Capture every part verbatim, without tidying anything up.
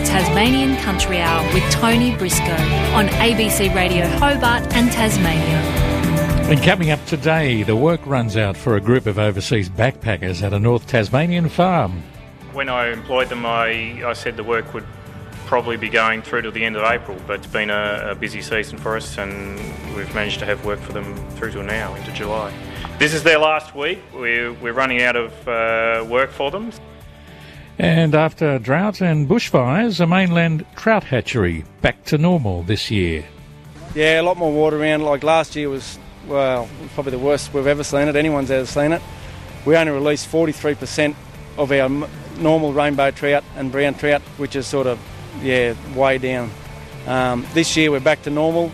Tasmanian Country Hour with Tony Briscoe on A B C Radio Hobart and Tasmania. And coming up today, the work runs out for a group of overseas backpackers at a North Tasmanian farm. When I employed them, I, I said the work would probably be going through to the end of April, but it's been a, a busy season for us and we've managed to have work for them through till now, into July. This is their last week. We're, we're running out of uh, work for them. And after drought and bushfires, a mainland trout hatchery back to normal this year. Yeah, a lot more water around. Like last year was, well, probably the worst we've ever seen it. Anyone's ever seen it. We only released forty-three percent of our m- normal rainbow trout and brown trout, which is sort of, yeah, way down. Um, this year we're back to normal.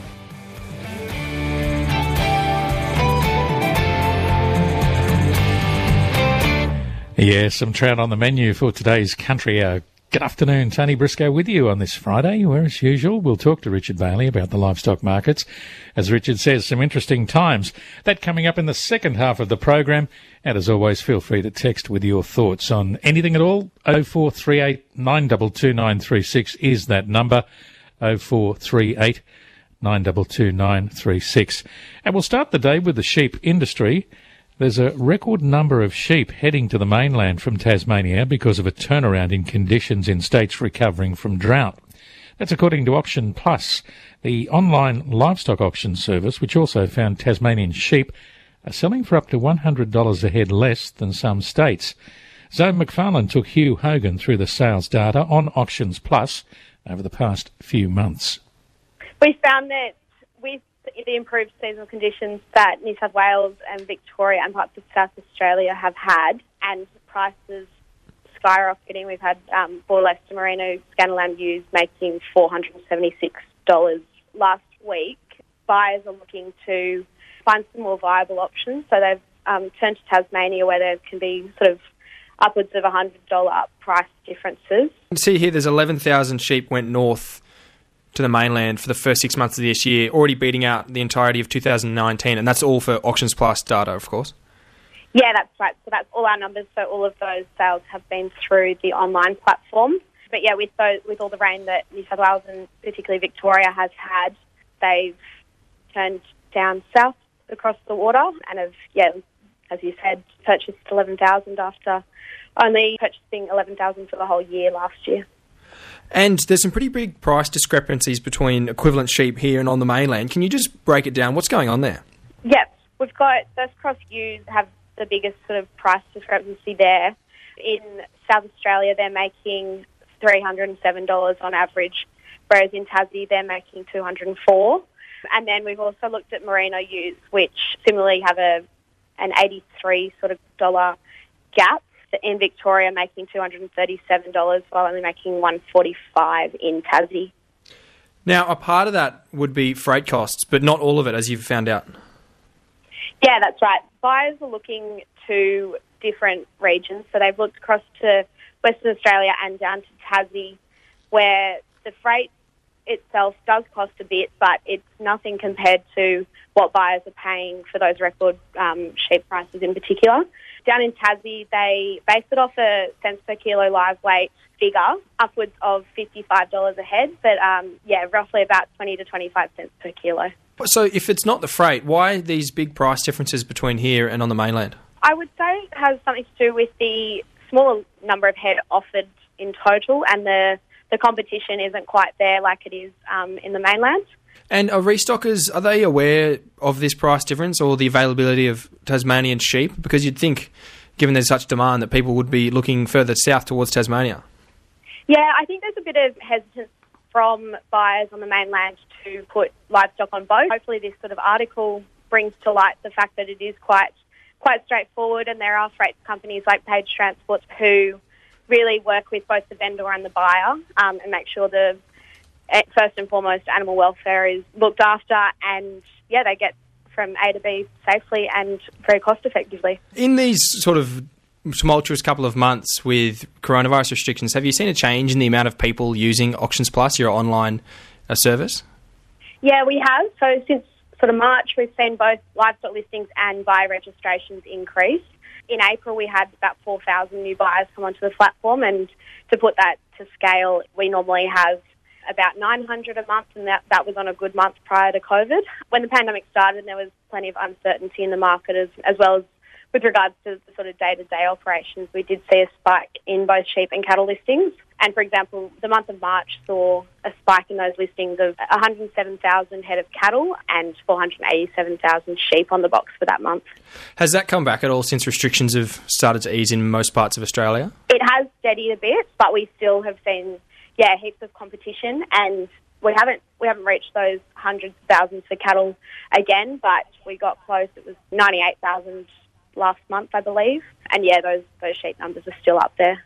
Yeah, some trout on the menu for today's Country Hour. Good afternoon, Tony Briscoe with you on this Friday, where as usual we'll talk to Richard Bailey about the livestock markets. As Richard says, some interesting times. That coming up in the second half of the program. And as always, feel free to text with your thoughts on anything at all. oh four three eight, nine two two, nine three six is that number. oh four three eight, nine two two, nine three six. And we'll start the day with the sheep industry. There's a record number of sheep heading to the mainland from Tasmania because of a turnaround in conditions in states recovering from drought. That's according to Auction Plus, the online livestock auction service, which also found Tasmanian sheep are selling for up to one hundred dollars a head less than some states. Zoe McFarlane took Hugh Hogan through the sales data on Auctions Plus over the past few months. We found that with the improved seasonal conditions that New South Wales and Victoria and parts of South Australia have had, and prices skyrocketing, we've had um, Bull Leicester Merino Scannerland ewes making four hundred seventy-six dollars last week. Buyers are looking to find some more viable options, so they've um, turned to Tasmania where there can be sort of upwards of one hundred dollars price differences. See here, there's eleven thousand sheep went north to the mainland for the first six months of this year, already beating out the entirety of two thousand nineteen, and that's all for Auctions Plus data, of course. Yeah, that's right. So that's all our numbers. So all of those sales have been through the online platform. But yeah, with those, with all the rain that New South Wales and particularly Victoria has had, they've turned down south across the water and have, yeah, as you said, purchased eleven thousand after only purchasing eleven thousand for the whole year last year. And there's some pretty big price discrepancies between equivalent sheep here and on the mainland. Can you just break it down? What's going on there? Yep. We've got First Cross ewes have the biggest sort of price discrepancy there. In South Australia, they're making three hundred seven dollars on average, whereas in Tassie, they're making two hundred four dollars. And then we've also looked at merino ewes, which similarly have a an eighty-three sort of dollar gap. In Victoria, making two hundred thirty-seven dollars while only making one hundred forty-five dollars in Tassie. Now, a part of that would be freight costs, but not all of it, as you've found out. Yeah, that's right. Buyers are looking to different regions. So they've looked across to Western Australia and down to Tassie, where the freight itself does cost a bit, but it's nothing compared to what buyers are paying for those record um, sheep prices in particular. Down in Tassie, they base it off a cents per kilo live weight figure, upwards of fifty-five dollars a head, but um, yeah, roughly about twenty to twenty-five cents per kilo. So if it's not the freight, why these big price differences between here and on the mainland? I would say it has something to do with the smaller number of head offered in total, and the, the competition isn't quite there like it is um, in the mainland. And are restockers, are they aware of this price difference or the availability of Tasmanian sheep? Because you'd think, given there's such demand, that people would be looking further south towards Tasmania. Yeah, I think there's a bit of hesitance from buyers on the mainland to put livestock on boat. Hopefully this sort of article brings to light the fact that it is quite quite straightforward, and there are freight companies like Page Transport who really work with both the vendor and the buyer um, and make sure the first and foremost animal welfare is looked after, and yeah, they get from A to B safely and very cost effectively. In these sort of tumultuous couple of months with coronavirus restrictions, have you seen a change in the amount of people using Auctions Plus, your online uh, service? Yeah, we have. So since sort of March, we've seen both livestock listings and buyer registrations increase. In April, we had about four thousand new buyers come onto the platform, and to put that to scale, we normally have about nine hundred a month, and that, that was on a good month prior to COVID. When the pandemic started, there was plenty of uncertainty in the market as, as well as with regards to the sort of day-to-day operations. We did see a spike in both sheep and cattle listings. And, for example, the month of March saw a spike in those listings of one hundred seven thousand head of cattle and four hundred eighty-seven thousand sheep on the box for that month. Has that come back at all since restrictions have started to ease in most parts of Australia? It has steadied a bit, but we still have seen, yeah, heaps of competition, and we haven't we haven't reached those hundreds of thousands for cattle again, but we got close. It was ninety-eight thousand last month, I believe. And, yeah, those, those sheep numbers are still up there.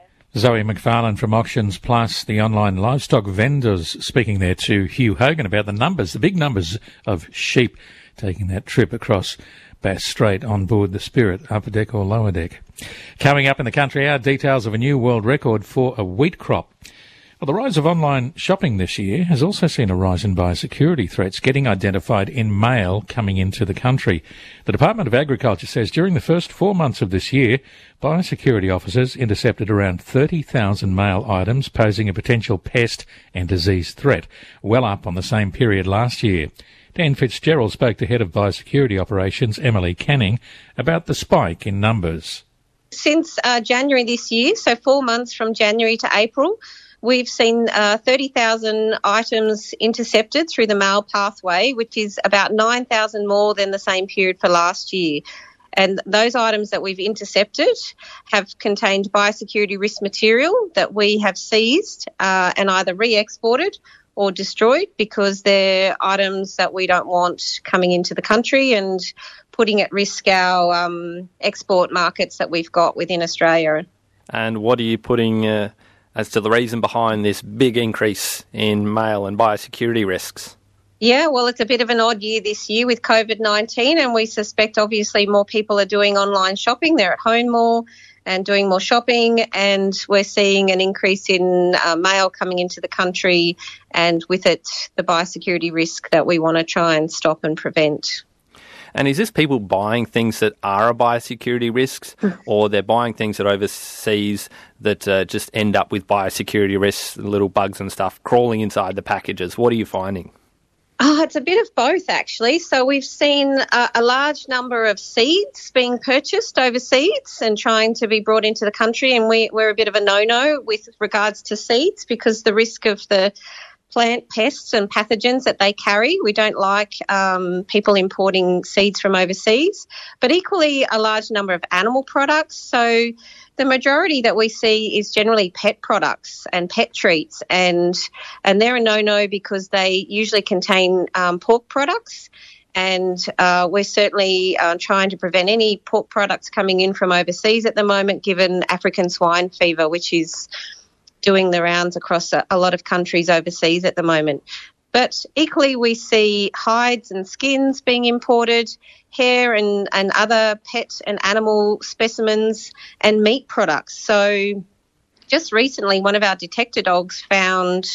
Zoe McFarlane from Auctions Plus, the online livestock vendors, speaking there to Hugh Hogan about the numbers, the big numbers of sheep taking that trip across Bass Strait on board the Spirit, upper deck or lower deck. Coming up in the Country Hour, details of a new world record for a wheat crop. Well, the rise of online shopping this year has also seen a rise in biosecurity threats getting identified in mail coming into the country. The Department of Agriculture says during the first four months of this year, biosecurity officers intercepted around thirty thousand mail items posing a potential pest and disease threat, well up on the same period last year. Dan Fitzgerald spoke to Head of Biosecurity Operations, Emily Canning, about the spike in numbers. Since uh, January this year, so four months from January to April, we've seen uh, thirty thousand items intercepted through the mail pathway, which is about nine thousand more than the same period for last year. And those items that we've intercepted have contained biosecurity risk material that we have seized uh, and either re-exported or destroyed because they're items that we don't want coming into the country and putting at risk our um, export markets that we've got within Australia. And what are you putting uh, as to the reason behind this big increase in mail and biosecurity risks? Yeah, well, it's a bit of an odd year this year with COVID nineteen, and we suspect obviously more people are doing online shopping. They're at home more and doing more shopping, and we're seeing an increase in uh, mail coming into the country, and with it the biosecurity risk that we want to try and stop and prevent. And is this people buying things that are a biosecurity risk, or they're buying things that overseas that uh, just end up with biosecurity risks, little bugs and stuff crawling inside the packages? What are you finding? Oh, it's a bit of both, actually. So we've seen a, a large number of seeds being purchased overseas and trying to be brought into the country, and we, we're a bit of a no-no with regards to seeds because the risk of the plant pests and pathogens that they carry. We don't like um, people importing seeds from overseas, but equally a large number of animal products. So the majority that we see is generally pet products and pet treats, and and they're a no-no because they usually contain um, pork products, and uh, we're certainly uh, trying to prevent any pork products coming in from overseas at the moment, given African swine fever, which is doing the rounds across a, a lot of countries overseas at the moment. But equally we see hides and skins being imported, hair and, and other pet and animal specimens, and meat products. So just recently one of our detector dogs found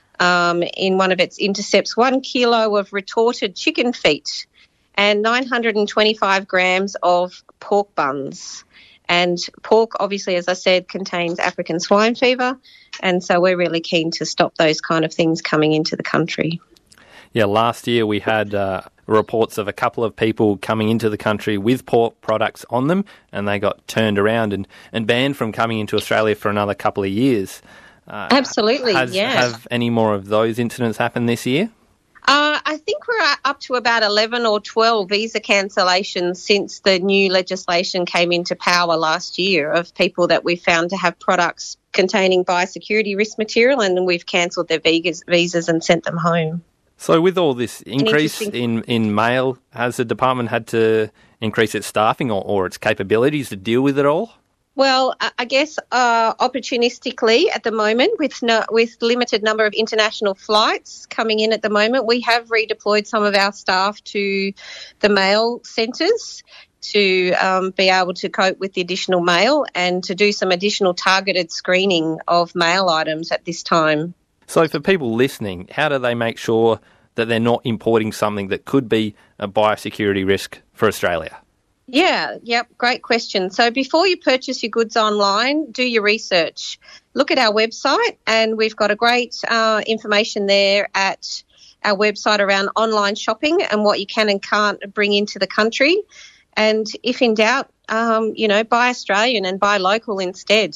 um, in one of its intercepts one kilo of retorted chicken feet and nine hundred twenty-five grams of pork buns. And pork, obviously, as I said, contains African swine fever, and so we're really keen to stop those kind of things coming into the country. Yeah, last year we had uh, reports of a couple of people coming into the country with pork products on them, and they got turned around and, and banned from coming into Australia for another couple of years. Uh, Absolutely, has, yeah. Have any more of those incidents happened this year? Uh, I think we're up to about eleven or twelve visa cancellations since the new legislation came into power last year of people that we found to have products containing biosecurity risk material, and we've cancelled their visas and sent them home. So with all this increase in, in mail, has the department had to increase its staffing or, or its capabilities to deal with it all? Well, I guess uh, opportunistically at the moment, with no, with limited number of international flights coming in at the moment, we have redeployed some of our staff to the mail centres to um, be able to cope with the additional mail and to do some additional targeted screening of mail items at this time. So for people listening, how do they make sure that they're not importing something that could be a biosecurity risk for Australia? Yeah, yep, great question. So before you purchase your goods online, do your research. Look at our website, and we've got a great uh, information there at our website around online shopping and what you can and can't bring into the country. And if in doubt, um, you know, buy Australian and buy local instead.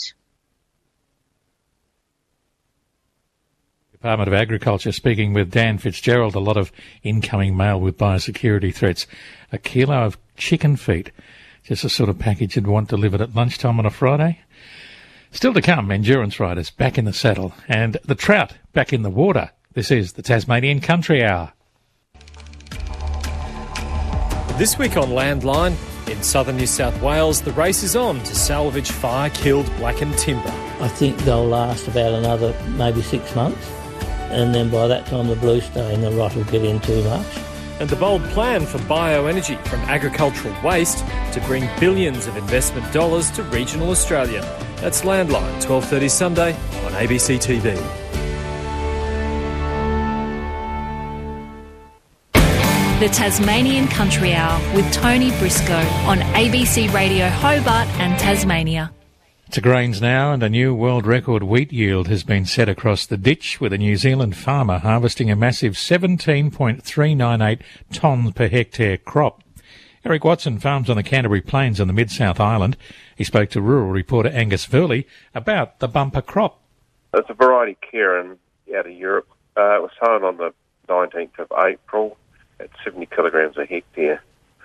Department of Agriculture speaking with Dan Fitzgerald. A lot of incoming mail with biosecurity threats. A kilo of chicken feet, just the sort of package you'd want delivered at lunchtime on a Friday. Still to come, endurance riders back in the saddle and the trout back in the water. This is the Tasmanian Country Hour. This week on Landline, in southern New South Wales, the race is on to salvage fire-killed blackened timber. I think they'll last about another maybe six months, and then by that time the blue stain, the rot will get in too much. And the bold plan for bioenergy from agricultural waste to bring billions of investment dollars to regional Australia. That's Landline, twelve thirty Sunday on A B C T V. The Tasmanian Country Hour with Tony Briscoe on A B C Radio Hobart and Tasmania. To grains now, and a new world record wheat yield has been set across the ditch, with a New Zealand farmer harvesting a massive seventeen point three nine eight tonnes per hectare crop. Eric Watson farms on the Canterbury Plains on the Mid-South Island. He spoke to rural reporter Angus Verley about the bumper crop. It's a variety Kieran out of Europe. Uh, it was sown on the nineteenth of April at seventy kilograms a hectare.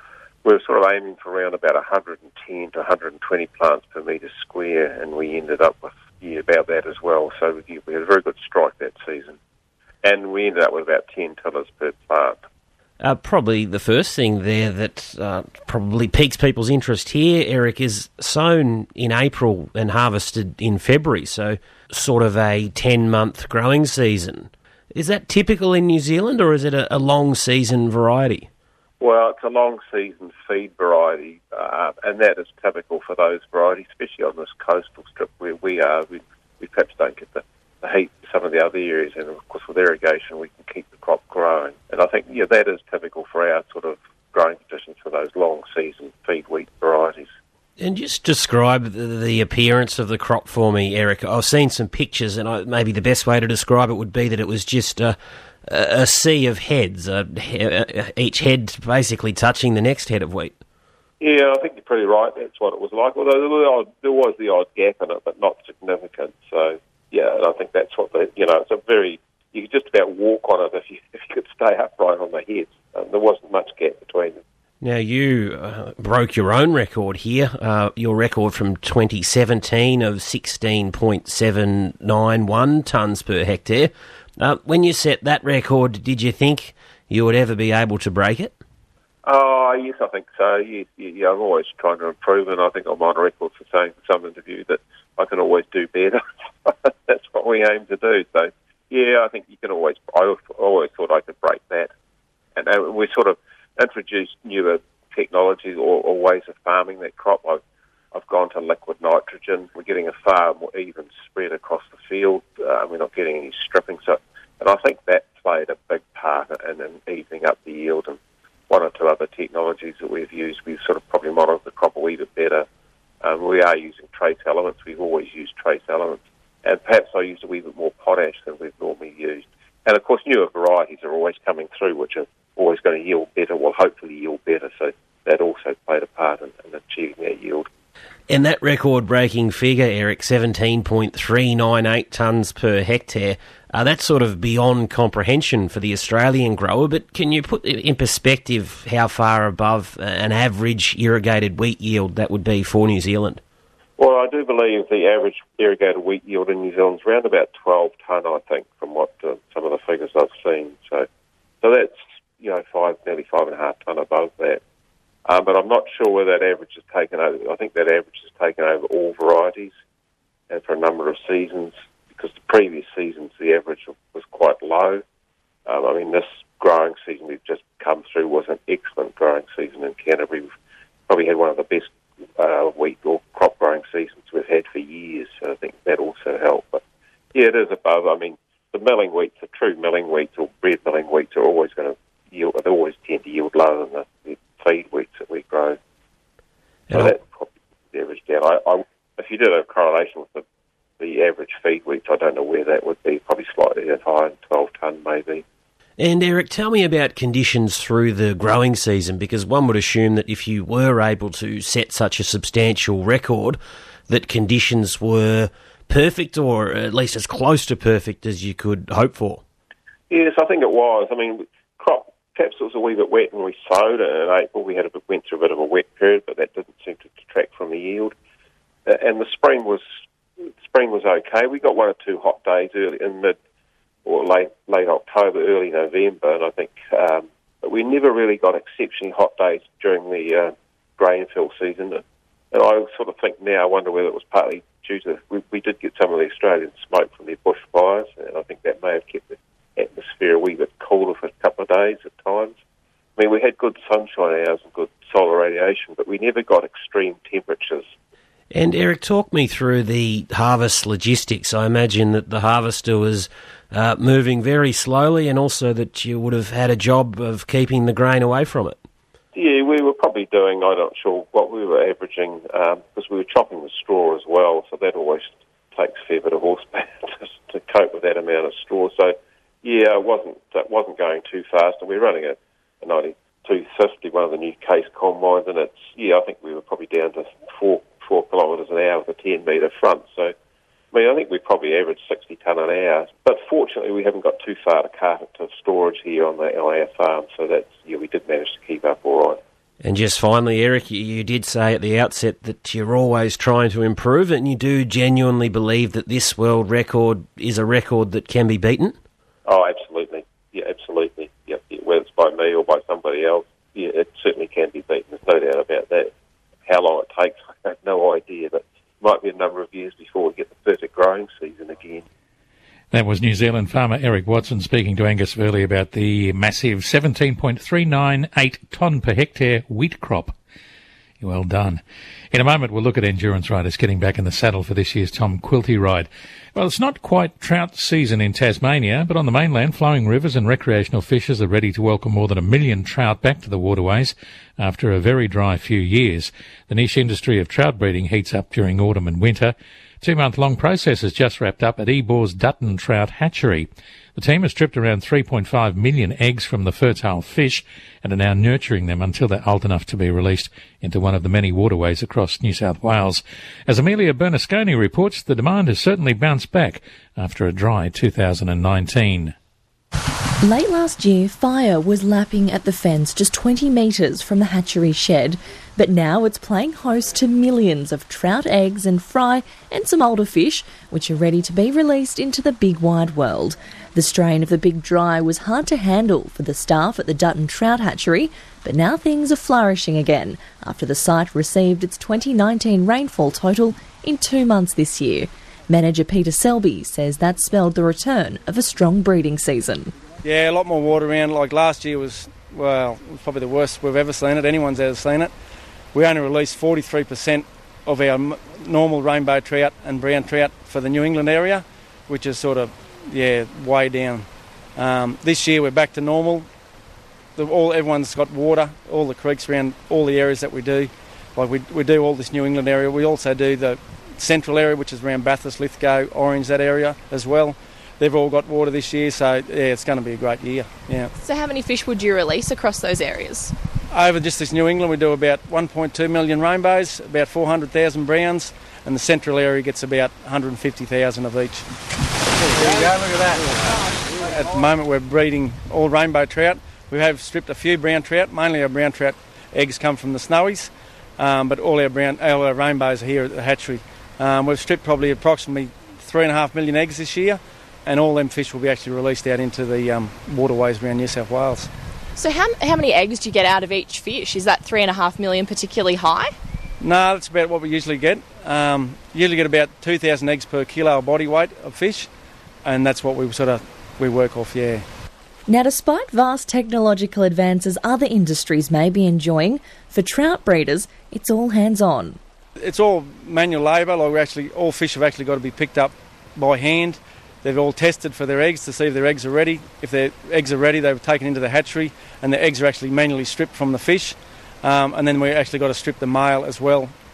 We were sort of aiming for around about one hundred ten to one hundred twenty plants per metre square, and we ended up with yeah, about that as well. So we, we had a very good strike that season. And we ended up with about ten tillers per plant. Uh, probably the first thing there that uh, probably piques people's interest here, Eric, is sown in April and harvested in February, so sort of a ten-month growing season. Is that typical in New Zealand, or is it a, a long season variety? Well, it's a long season feed variety, uh, and that is typical for those varieties, especially on this coastal strip where we are. We, we perhaps don't get the, the heat in some of the other areas, and of course with irrigation we can keep the crop growing. And I think yeah, that is typical for our sort of growing conditions for those long season feed wheat varieties. And just describe the, the appearance of the crop for me, Eric. I've seen some pictures, and I, maybe the best way to describe it would be that it was just a, a sea of heads, uh, each head basically touching the next head of wheat. Yeah, I think you're pretty right. That's what it was like. Although there was the odd gap in it, but not significant. So, yeah, and I think that's what the, you know, it's a very, you could just about walk on it if you, if you could stay upright on the heads. Um, there wasn't much gap between them. Now, you uh, broke your own record here, uh, your record from twenty seventeen of sixteen point seven nine one tonnes per hectare. Uh, when you set that record, did you think you would ever be able to break it? Oh, yes, I think so. Yes, yeah, I'm always trying to improve, and I think I'm on record for saying in some interview that I can always do better. That's what we aim to do. So, yeah, I think you can always, I always thought I could break that. And uh, we sort of introduced newer technologies or, or ways of farming that crop. I've, I've gone to liquid nitrogen. We're getting a far more even spread across the field. Uh, we're not getting any stripping. So, and I think that played a big part in, in evening up the yield. And one or two other technologies that we've used, we've sort of probably monitored the crop a wee bit better. Um, we are using trace elements. We've always used trace elements. And perhaps I used a wee bit more potash than we've normally used. And, of course, newer varieties are always coming through, which are always going to yield better, will hopefully yield better. So that also played a part in, in achieving that yield. And that record-breaking figure, Eric, seventeen point three nine eight tonnes per hectare, uh, that's sort of beyond comprehension for the Australian grower, but can you put in perspective how far above an average irrigated wheat yield that would be for New Zealand? Well, I do believe the average irrigated wheat yield in New Zealand is around about twelve tonne, I think, from what uh, some of the figures I've seen. So, so that's, you know, five, nearly five and a half tonne above that. Um, but I'm not sure where that average is taken over. I think that average is taken over all varieties and for a number of seasons, because the previous seasons the average was quite low. Um, I mean, this growing season we've just come through was an excellent growing season in Canterbury. We've probably had one of the best uh, wheat or crop growing seasons we've had for years, so I think that also helped. But yeah, it is above. I mean, the milling wheats, the true milling wheats or bread milling wheats are always going to yield, they always tend to yield lower than the, the feed wheats that we grow. down. I, I, if you did a correlation with the, the average feed weight, I don't know where that would be, probably slightly higher, twelve tonne maybe. And Eric, tell me about conditions through the growing season, because one would assume that if you were able to set such a substantial record, that conditions were perfect, or at least as close to perfect as you could hope for. Yes, I think it was. I mean, crop, perhaps it was a wee bit wet when we sowed it in April. We had a bit, went through a bit of a wet period, but that didn't seem to detract from the yield. Uh, and the spring was spring was okay. We got one or two hot days early in mid or late late October, early November, and I think, um, but we never really got exceptionally hot days during the uh, grain fill season. And I sort of think now, I wonder whether it was partly due to, we, we did get some of the Australian smoke from their bushfires, and I think that may have kept the atmosphere a wee bit cooler for a couple of days at times. I mean, we had good sunshine hours and good solar radiation, but we never got extreme temperatures. And Eric, talk me through the harvest logistics. I imagine that the harvester was uh, moving very slowly, and also that you would have had a job of keeping the grain away from it. Yeah, we were probably doing, I'm not sure what we were averaging, um, because we were chopping with straw as well, so that always takes a fair bit of horsepower to, to cope with that amount of straw. So, yeah, it wasn't, it wasn't going too fast, and we were running a, a ninety-two fifty, one of the new case combines, and it's, yeah, I think we were probably down to four, four kilometres an hour with a ten metre front. So, I mean, I think we probably averaged sixty tonne an hour, but fortunately we haven't got too far to cart it to storage here on the our farm, so that's, yeah, we did manage to keep up all right. And just finally, Eric, you did say at the outset that you're always trying to improve, and you do genuinely believe that this world record is a record that can be beaten? Oh, absolutely. Yeah, absolutely. Yeah, whether it's by me or by somebody else, yeah, it certainly can be beaten. There's no doubt about that. How long it takes, I have no idea, but it might be a number of years before we get the perfect growing season again. That was New Zealand farmer Eric Watson speaking to Angus Verley about the massive seventeen point three nine eight tonne per hectare wheat crop. Well done. In a moment, we'll look at endurance riders getting back in the saddle for this year's Tom Quilty ride. Well, it's not quite trout season in Tasmania, but on the mainland, flowing rivers and recreational fishers are ready to welcome more than a million trout back to the waterways after a very dry few years. The niche industry of trout breeding heats up during autumn and winter. Two-month-long process has just wrapped up at Ebor's Dutton Trout Hatchery. The team has stripped around three point five million eggs from the fertile fish and are now nurturing them until they're old enough to be released into one of the many waterways across New South Wales. As Amelia Bernasconi reports, the demand has certainly bounced back after a dry two thousand nineteen. Late last year, fire was lapping at the fence just twenty metres from the hatchery shed, but now it's playing host to millions of trout eggs and fry and some older fish, which are ready to be released into the big wide world. The strain of the big dry was hard to handle for the staff at the Dutton Trout Hatchery, but now things are flourishing again after the site received its twenty nineteen rainfall total in two months this year. Manager Peter Selby says that spelled the return of a strong breeding season. Yeah, a lot more water around. Like last year was, well, it was probably the worst we've ever seen it. Anyone's ever seen it. We only released forty-three percent of our m- normal rainbow trout and brown trout for the New England area, which is sort of, yeah, way down. Um, this year we're back to normal. The, all Everyone's got water, all the creeks around all the areas that we do. Like we, we do all this New England area. We also do the central area, which is around Bathurst, Lithgow, Orange, that area as well. They've all got water this year, so yeah, it's going to be a great year. Yeah. So how many fish would you release across those areas? Over just this New England, we do about one point two million rainbows, about four hundred thousand browns, and the central area gets about one hundred fifty thousand of each. There you go, look at that. At the moment, we're breeding all rainbow trout. We have stripped a few brown trout. Mainly our brown trout eggs come from the snowies, um, but all our brown, all our rainbows are here at the hatchery. Um, we've stripped probably approximately three and a half million eggs this year, and all them fish will be actually released out into the um, waterways around New South Wales. So how how many eggs do you get out of each fish? Is that three and a half million particularly high? No, that's about what we usually get. Um, usually get about two thousand eggs per kilo of body weight of fish, and that's what we sort of we work off. Yeah. Now, despite vast technological advances other industries may be enjoying, for trout breeders, it's all hands on. It's all manual labour. Like we actually, all fish have actually got to be picked up by hand. They've all tested for their eggs to see if their eggs are ready. If their eggs are ready, they're taken into the hatchery, and the eggs are actually manually stripped from the fish. Um, and then we actually got to strip the male as well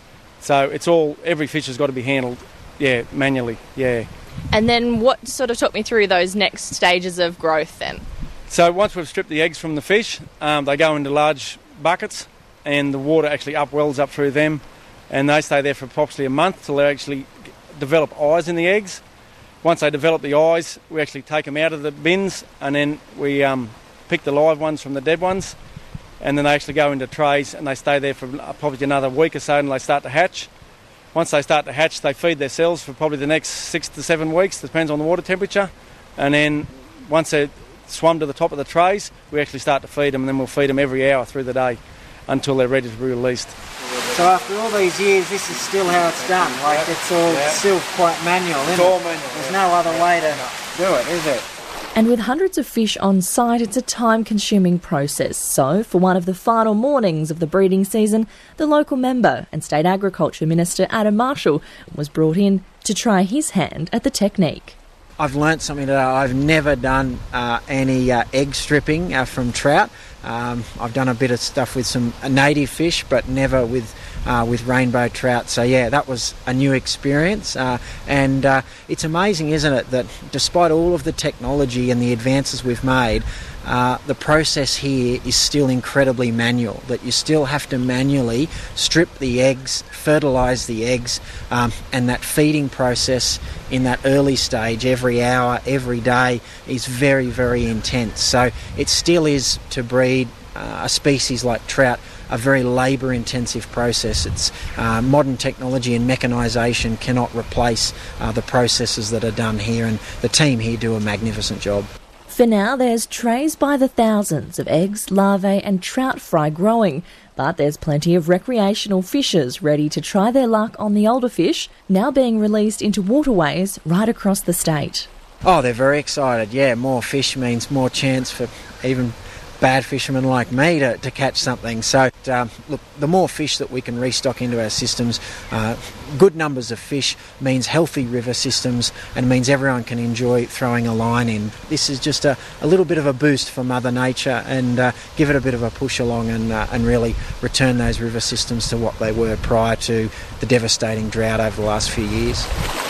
So it's all, every fish has got to be handled, yeah, manually, yeah. And then what sort of took me through those next stages of growth then? So once we've stripped the eggs from the fish, um, they go into large buckets and the water actually upwells up through them, and they stay there for approximately a month till they actually develop eyes in the eggs. Once they develop the eyes, we actually take them out of the bins, and then we um, pick the live ones from the dead ones, and then they actually go into trays and they stay there for probably another week or so and they start to hatch. Once they start to hatch, they feed their cells for probably the next six to seven weeks, depends on the water temperature, and then once they're swum to the top of the trays, we actually start to feed them, and then we'll feed them every hour through the day until they're ready to be released. So after all these years, this is still how it's done. Like yep. it's all yep. still quite manual, isn't it's all it? manual. There's no other way to do it, is it? And with hundreds of fish on site, it's a time-consuming process. So, for one of the final mornings of the breeding season, the local member and State Agriculture Minister Adam Marshall was brought in to try his hand at the technique. I've learnt something today. I've never done uh, any uh, egg stripping uh, from trout. Um, I've done a bit of stuff with some native fish, but never with uh, with rainbow trout. So yeah, that was a new experience. Uh, and uh, it's amazing, isn't it, that despite all of the technology and the advances we've made, Uh, the process here is still incredibly manual, that you still have to manually strip the eggs, fertilise the eggs, um, and that feeding process in that early stage every hour, every day is very, very intense. So it still is, to breed uh, a species like trout, a very labour-intensive process. It's uh, modern technology and mechanisation cannot replace uh, the processes that are done here, and the team here do a magnificent job. For now, there's trays by the thousands of eggs, larvae and trout fry growing, but there's plenty of recreational fishers ready to try their luck on the older fish, now being released into waterways right across the state. Oh, they're very excited. Yeah, more fish means more chance for even bad fishermen like me to, to catch something. So, um, look, the more fish that we can restock into our systems, uh, good numbers of fish means healthy river systems and means everyone can enjoy throwing a line in. This is just a, a little bit of a boost for Mother Nature, and uh, give it a bit of a push along and, uh, and really return those river systems to what they were prior to the devastating drought over the last few years.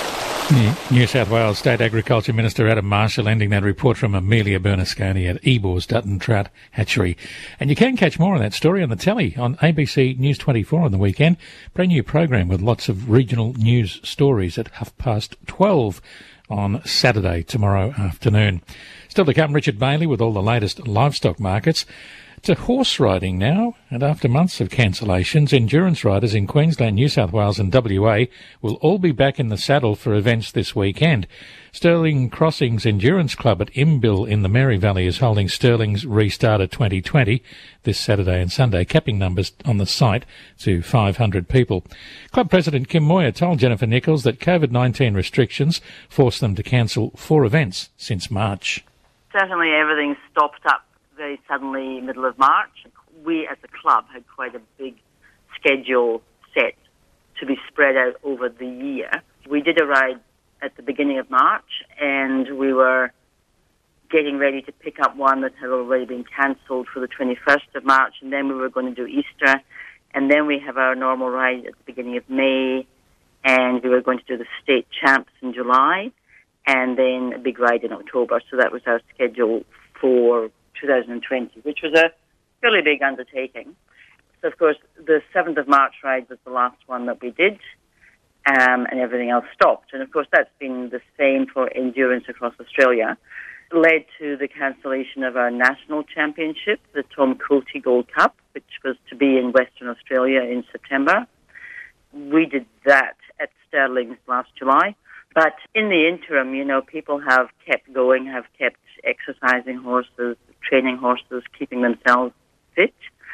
New South Wales State Agriculture Minister Adam Marshall ending that report from Amelia Bernasconi at Ebor's Dutton Trout Hatchery. And you can catch more on that story on the telly on A B C News twenty-four on the weekend. Brand new program with lots of regional news stories at half past twelve on Saturday, tomorrow afternoon. Still to come, Richard Bailey with all the latest livestock markets. To horse riding now, and after months of cancellations, endurance riders in Queensland, New South Wales and W A will all be back in the saddle for events this weekend. Stirling Crossings Endurance Club at Imbil in the Mary Valley is holding Stirling's Restarter twenty twenty this Saturday and Sunday, capping numbers on the site to five hundred people. Club President Kim Moyer told Jennifer Nichols that COVID nineteen restrictions forced them to cancel four events since March. Certainly everything stopped up very suddenly, middle of March. We as a club had quite a big schedule set to be spread out over the year. We did a ride at the beginning of March, and we were getting ready to pick up one that had already been cancelled for the twenty-first of March, and then we were going to do Easter, and then we have our normal ride at the beginning of May, and we were going to do the state champs in July, and then a big ride in October. So that was our schedule for two thousand twenty, which was a fairly big undertaking. So, of course, the seventh of March ride was the last one that we did, um, and everything else stopped. And, of course, that's been the same for endurance across Australia. It led to the cancellation of our national championship, the Tom Coulty Gold Cup, which was to be in Western Australia in September. We did that at Stirling's last July. But in the interim, you know, people have kept going, have kept exercising horses, training horses, keeping themselves fit.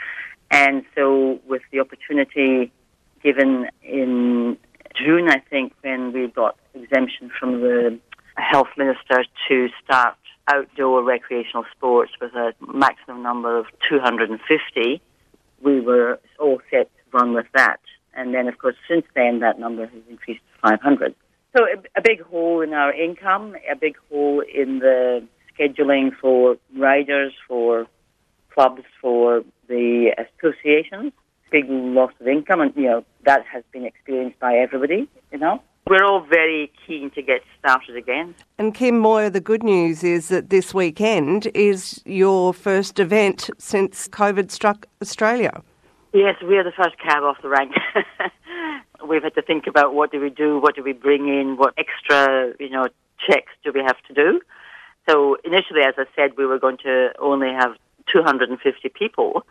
And so with the opportunity given in June, I think, when we got exemption from the health minister to start outdoor recreational sports with a maximum number of two hundred fifty, we were all set to run with that. And then, of course, since then, that number has increased to five hundred. So a, a big hole in our income, a big hole in the scheduling for riders, for clubs, for the associations. big loss of income, and, you know, that has been experienced by everybody, you know. We're all very keen to get started again. And Kim Moyer, the good news is that this weekend is your first event since COVID struck Australia. Yes, we are the first cab off the rank. We've had to think about what do we do, what do we bring in, what extra, you know, checks do we have to do. So initially, as I said, we were going to only have two hundred fifty people.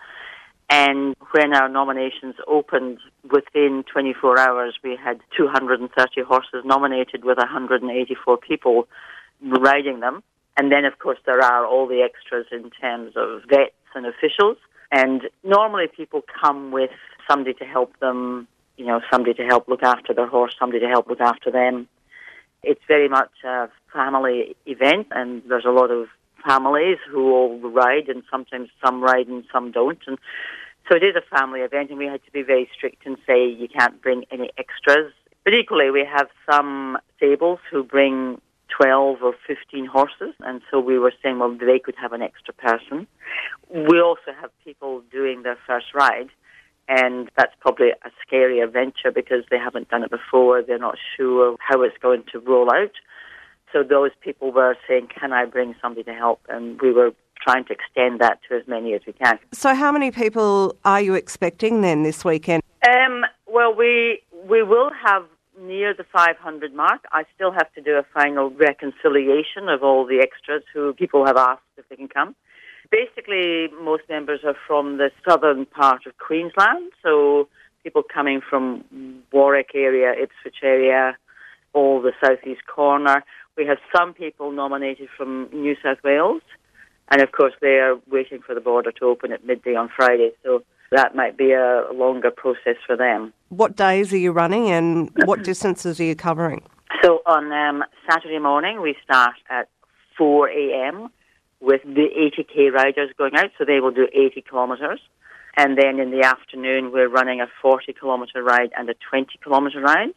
And when our nominations opened, within twenty-four hours, we had two hundred thirty horses nominated with one hundred eighty-four people riding them. And then, of course, there are all the extras in terms of vets and officials. And normally people come with somebody to help them, you know, somebody to help look after their horse, somebody to help look after them. It's very much a family event, and there's a lot of families who all ride, and sometimes some ride and some don't. And so it is a family event, and we had to be very strict and say you can't bring any extras. But equally, we have some stables who bring twelve or fifteen horses, and so we were saying, well, they could have an extra person. We also have people doing their first ride, and that's probably a scarier venture because they haven't done it before. They're not sure how it's going to roll out. So those people were saying, can I bring somebody to help? And we were trying to extend that to as many as we can. So how many people are you expecting then this weekend? Um, well, we we will have near the five hundred mark. I still have to do a final reconciliation of all the extras who people have asked if they can come. Basically, most members are from the southern part of Queensland, so people coming from Warwick area, Ipswich area, all the southeast corner. We have some people nominated from New South Wales, and of course they are waiting for the border to open at midday on Friday, so that might be a longer process for them. What days are you running and what distances are you covering? So on um, Saturday morning we start at four a.m. with the eighty k riders going out, so they will do eighty kilometres. And then in the afternoon we're running a forty kilometre ride and a twenty kilometre ride.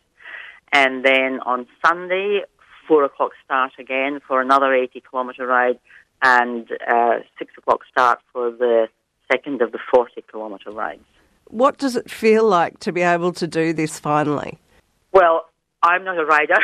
And then on Sunday, four o'clock start again for another eighty kilometre ride, and uh, six o'clock start for the second of the forty kilometre rides. What does it feel like to be able to do this finally? Well, I'm not a rider,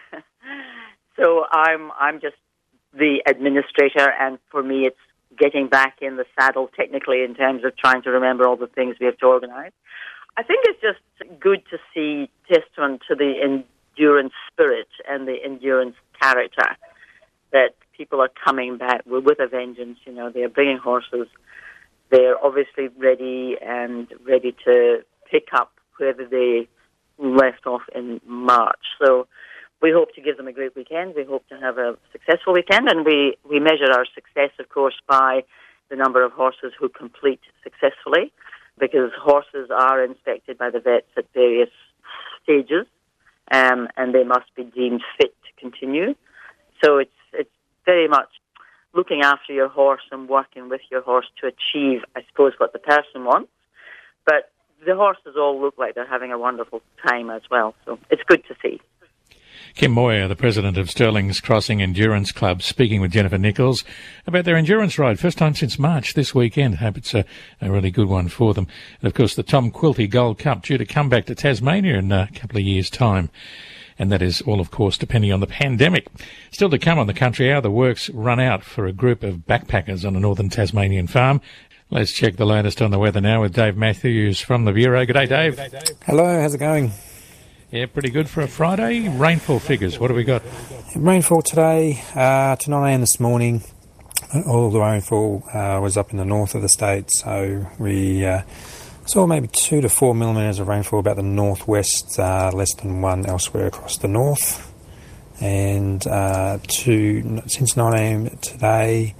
so I'm I'm just the administrator, and for me it's getting back in the saddle technically in terms of trying to remember all the things we have to organise. I think it's just good to see testament to the endurance spirit and the endurance character that people are coming back with a vengeance. You know, they're bringing horses. They're obviously ready and ready to pick up where they left off in March. So we hope to give them a great weekend. We hope to have a successful weekend, and we, we measure our success, of course, by the number of horses who complete successfully, because horses are inspected by the vets at various stages, um, and they must be deemed fit to continue. So it's it's very much looking after your horse and working with your horse to achieve, I suppose, what the person wants. But the horses all look like they're having a wonderful time as well, so it's good to see. Kim Moyer, the president of Stirling's Crossing Endurance Club, speaking with Jennifer Nichols about their endurance ride. First time since March this weekend. Hope it's a, a really good one for them. And, of course, the Tom Quilty Gold Cup due to come back to Tasmania in a couple of years' time. And that is all, of course, depending on the pandemic. Still to come on the Country Hour, the works run out for a group of backpackers on a northern Tasmanian farm. Let's check the latest on the weather now with Dave Matthews from the Bureau. Good day, Dave. Good day, Dave. Hello, how's it going? Yeah, pretty good for a Friday. Rainfall figures, what have we got? Rainfall today, uh, to nine a.m. this morning. All the rainfall uh, was up in the north of the state, so we uh, saw maybe two to four millimetres of rainfall about the northwest, uh, less than one elsewhere across the north. And uh, to, since nine a.m. today,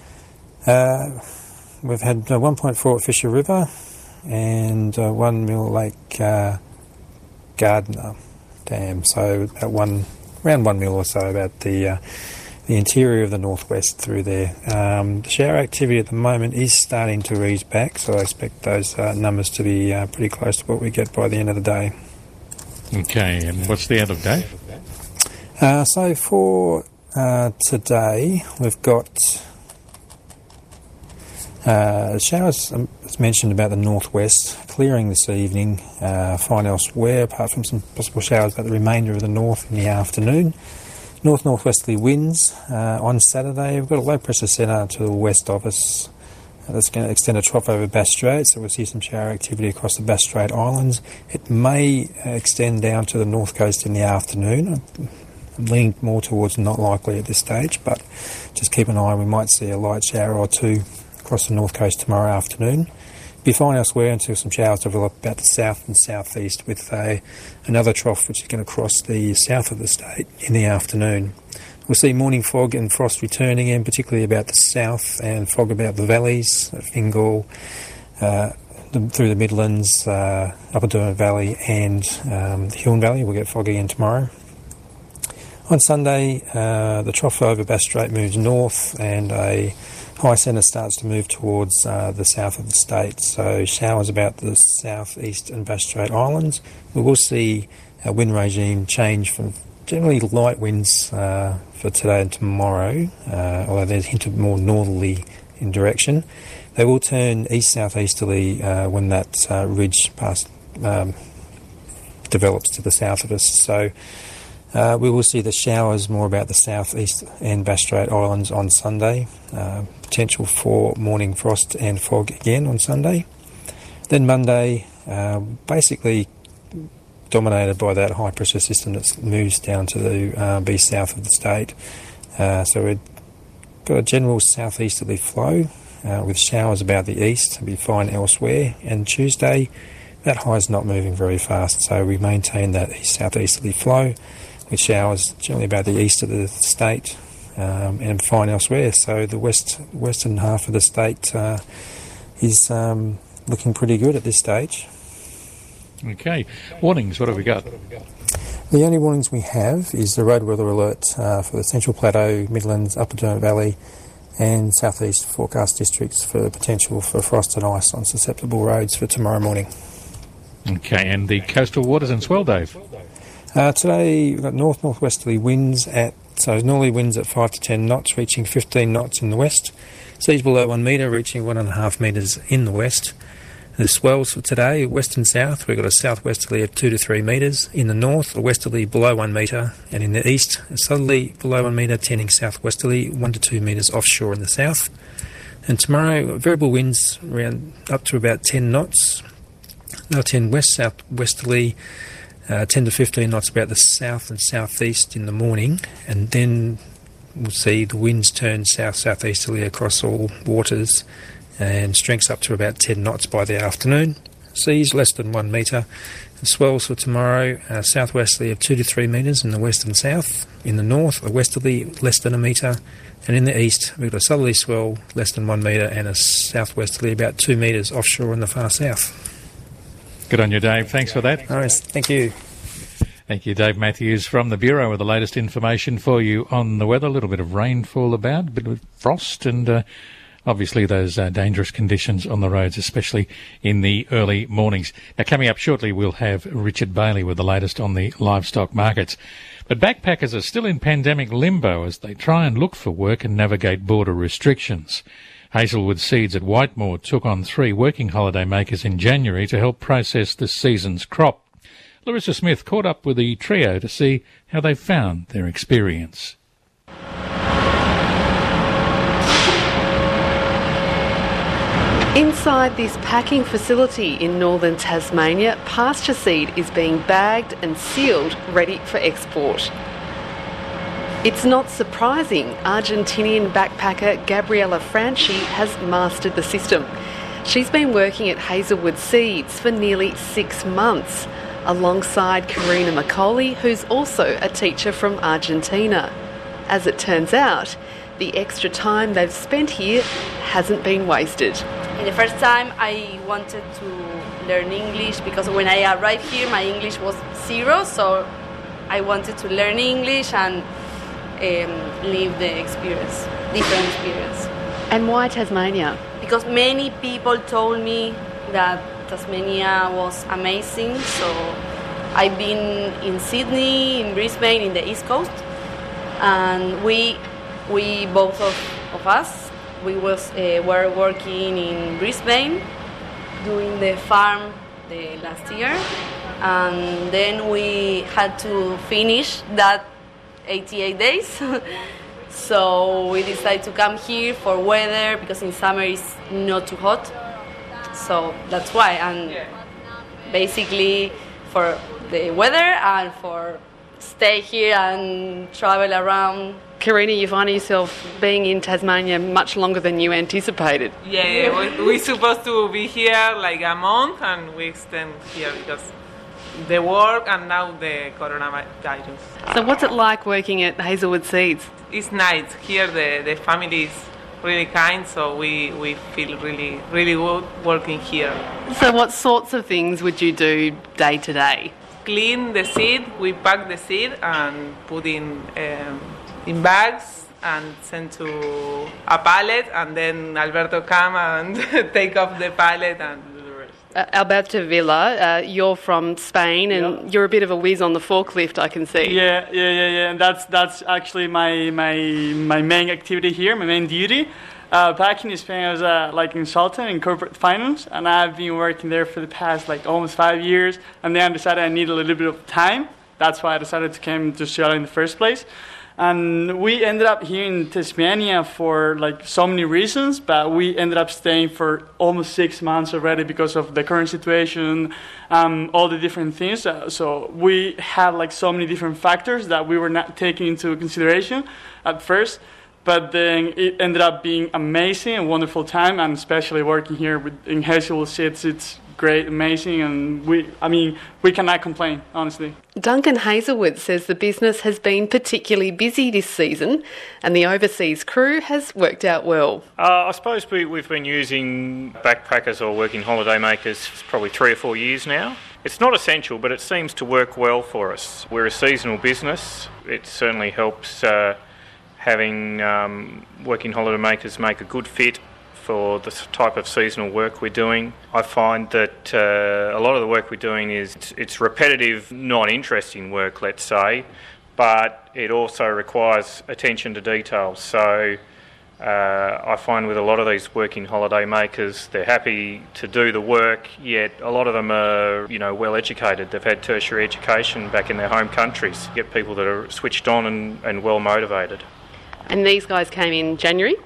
uh, we've had uh, one point four at Fisher River and uh, one mil Lake uh, Gardner Dam, so about one, around one mil or so about the uh, the interior of the northwest through there. Um, the shower activity at the moment is starting to ease back, so I expect those uh, numbers to be uh, pretty close to what we get by the end of the day. Okay, and what's the outlook, Dave? Uh, so for uh, today, we've got Uh, showers, um, as mentioned, about the northwest, clearing this evening, uh, fine elsewhere, apart from some possible showers about the remainder of the north in the afternoon. North-northwesterly winds uh, on Saturday. We've got a low-pressure centre to the west of us. Uh, that's going to extend a trough over Bass Strait, so we'll see some shower activity across the Bass Strait Islands. It may uh, extend down to the north coast in the afternoon. I'm leaning more towards not likely at this stage, but just keep an eye. We might see a light shower or two across the north coast tomorrow afternoon. Be fine elsewhere until some showers develop about the south and southeast with a, another trough which is going to cross the south of the state in the afternoon. We'll see morning fog and frost returning in, particularly about the south, and fog about the valleys, Fingal, uh, the, through the Midlands, uh, Upper Derwent Valley and um, the Huon Valley. We'll get fog again tomorrow. On Sunday, uh, the trough over Bass Strait moves north and a high centre starts to move towards uh, the south of the state, so showers about the south, east and Bass Strait Islands. We will see a wind regime change from generally light winds uh, for today and tomorrow, uh, although there's a hint of more northerly in direction. They will turn east-southeasterly uh, when that uh, ridge past um, develops to the south of us, so Uh, we will see the showers more about the south-east and Bass Strait Islands on Sunday. Uh, potential for morning frost and fog again on Sunday. Then Monday, uh, basically dominated by that high-pressure system that moves down to the uh, be south of the state. Uh, so we've got a general southeasterly flow uh, with showers about the east. It'll be fine elsewhere. And Tuesday, that high is not moving very fast, so we maintain that southeasterly flow with showers generally about the east of the state um, and fine elsewhere. So the west western half of the state uh, is um, looking pretty good at this stage. Okay. Warnings, what have we got? The only warnings we have is the road weather alert uh, for the Central Plateau, Midlands, Upper Derwent Valley and southeast forecast districts for the potential for frost and ice on susceptible roads for tomorrow morning. Okay, and the coastal waters and swell, Dave? Uh, today we've got north-northwesterly winds at, so northerly winds at five to ten knots, reaching fifteen knots in the west. Seas below one metre, reaching one and a half metres in the west. The swells for today, west and south, we've got a southwesterly of two to three metres. In the north, a westerly below one metre, and in the east, a southerly below one metre, tending southwesterly, one to two metres offshore in the south. And tomorrow, variable winds around up to about ten knots. They'll tend west-southwesterly, Uh, ten to fifteen knots about the south and southeast in the morning, and then we'll see the winds turn south-southeasterly across all waters and strengths up to about ten knots by the afternoon. Seas less than one metre. The swells for tomorrow, uh, southwesterly of two to three metres in the west and south. In the north, a westerly less than a metre, and in the east we've got a southerly swell less than one metre and a southwesterly about two metres offshore in the far south. Good on you, Dave. Thanks for that. All right, thank you. Thank you, Dave Matthews from the Bureau with the latest information for you on the weather. A little bit of rainfall about, a bit of frost, and uh, obviously those uh, dangerous conditions on the roads, especially in the early mornings. Now, coming up shortly, we'll have Richard Bailey with the latest on the livestock markets. But backpackers are still in pandemic limbo as they try and look for work and navigate border restrictions. Hazelwood Seeds at Whitemore took on three working holiday makers in January to help process this season's crop. Larissa Smith caught up with the trio to see how they found their experience. Inside this packing facility in northern Tasmania, pasture seed is being bagged and sealed, ready for export. It's not surprising Argentinian backpacker Gabriela Franchi has mastered the system. She's been working at Hazelwood Seeds for nearly six months, alongside Karina Macaulay, who's also a teacher from Argentina. As it turns out, the extra time they've spent here hasn't been wasted. In the first time I wanted to learn English because when I arrived here my English was zero, so I wanted to learn English and Um, live the experience, different experience. And why Tasmania? Because many people told me that Tasmania was amazing, so I've been in Sydney, in Brisbane, in the East Coast, and we, we both of, of us, we was uh, were working in Brisbane, doing the farm the last year, and then we had to finish that eighty-eight days. So we decided to come here for weather, because in summer it's not too hot. So that's why, and basically for the weather and for stay here and travel around. Karina, you find yourself being in Tasmania much longer than you anticipated. Yeah, we, we're supposed to be here like a month, and we extend here because the work and now the coronavirus. So what's it like working at Hazelwood Seeds? It's nice. Here the, the family is really kind, so we, we feel really, really good working here. So what sorts of things would you do day to day? Clean the seed, we pack the seed and put in um, in bags and send to a pallet, and then Alberto come and take off the pallet and do the rest. Uh, Alberto Villa, uh, you're from Spain, and yeah. you're a bit of a whiz on the forklift, I can see. Yeah, yeah, yeah, yeah. And that's that's actually my my my main activity here, my main duty. Uh, back in Spain, I was uh, like consultant in corporate finance, and I've been working there for the past like almost five years. And then I decided I need a little bit of time. That's why I decided to come to Australia in the first place. And we ended up here in Tasmania for like so many reasons, but we ended up staying for almost six months already because of the current situation, um, all the different things. Uh, so we had like so many different factors that we were not taking into consideration at first. But then it ended up being amazing, a wonderful time, and especially working here with, in Hazelwood Seeds, it's great, amazing, and we, I mean, we cannot complain, honestly. Duncan Hazelwood says the business has been particularly busy this season, and the overseas crew has worked out well. Uh, I suppose we, we've been using backpackers or working holiday makers for probably three or four years now. It's not essential, but it seems to work well for us. We're a seasonal business. It certainly helps uh, having um, working holiday makers make a good fit for the type of seasonal work we're doing. I find that uh, a lot of the work we're doing is it's, it's repetitive, not interesting work, let's say, but it also requires attention to detail. So uh, I find with a lot of these working holiday makers, they're happy to do the work, yet a lot of them are, you know, well educated. They've had tertiary education back in their home countries. You get people that are switched on and, and well motivated. And these guys came in January?